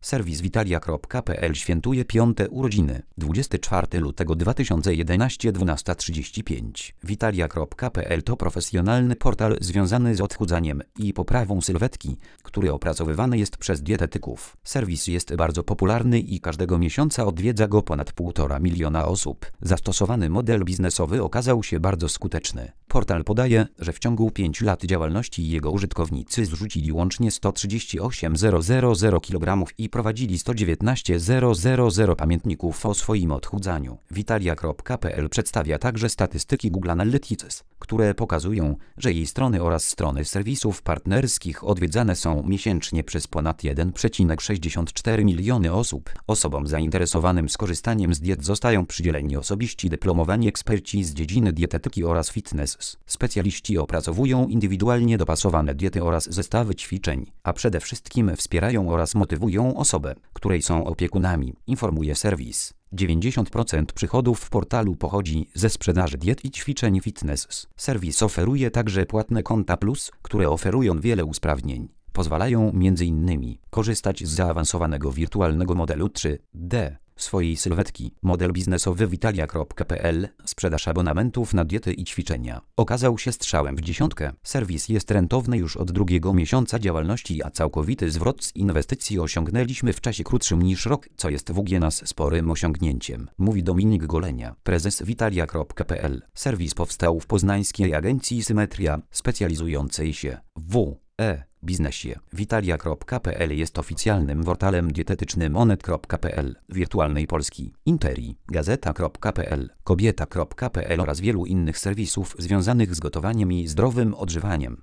Serwis Witalia.pl świętuje 5. urodziny. 24 lutego 2011 12:35. Witalia.pl to profesjonalny portal związany z odchudzaniem i poprawą sylwetki, który opracowywany jest przez dietetyków. Serwis jest bardzo popularny i każdego miesiąca odwiedza go ponad 1,5 miliona osób. Zastosowany model biznesowy okazał się bardzo skuteczny. Portal podaje, że w ciągu 5 lat działalności jego użytkownicy zrzucili łącznie 138 000 kg i prowadzili 119 000 pamiętników o swoim odchudzaniu. Witalia.pl przedstawia także statystyki Google Analytics, które pokazują, że jej strony oraz strony serwisów partnerskich odwiedzane są miesięcznie przez ponad 1,64 miliony osób. Osobom zainteresowanym skorzystaniem z diet zostają przydzieleni osobiści dyplomowani eksperci z dziedziny dietetyki oraz fitness. Specjaliści opracowują indywidualnie dopasowane diety oraz zestawy ćwiczeń, a przede wszystkim wspierają oraz motywują osobę, której są opiekunami, informuje serwis. 90% przychodów w portalu pochodzi ze sprzedaży diet i ćwiczeń fitness. Serwis oferuje także płatne konta plus, które oferują wiele usprawnień. Pozwalają m.in. korzystać z zaawansowanego wirtualnego modelu 3D swojej sylwetki. Model biznesowy Witalia.pl, sprzedaż abonamentów na diety i ćwiczenia, okazał się strzałem w dziesiątkę. Serwis jest rentowny już od drugiego miesiąca działalności, a całkowity zwrot z inwestycji osiągnęliśmy w czasie krótszym niż rok, co jest w nas sporym osiągnięciem, mówi Dominik Golenia, prezes Witalia.pl. Serwis powstał w poznańskiej agencji Symetria, specjalizującej się w biznesie. Witalia.pl jest oficjalnym portalem dietetycznym Onet.pl, Wirtualnej Polski, Interi, Gazeta.pl, Kobieta.pl oraz wielu innych serwisów związanych z gotowaniem i zdrowym odżywaniem.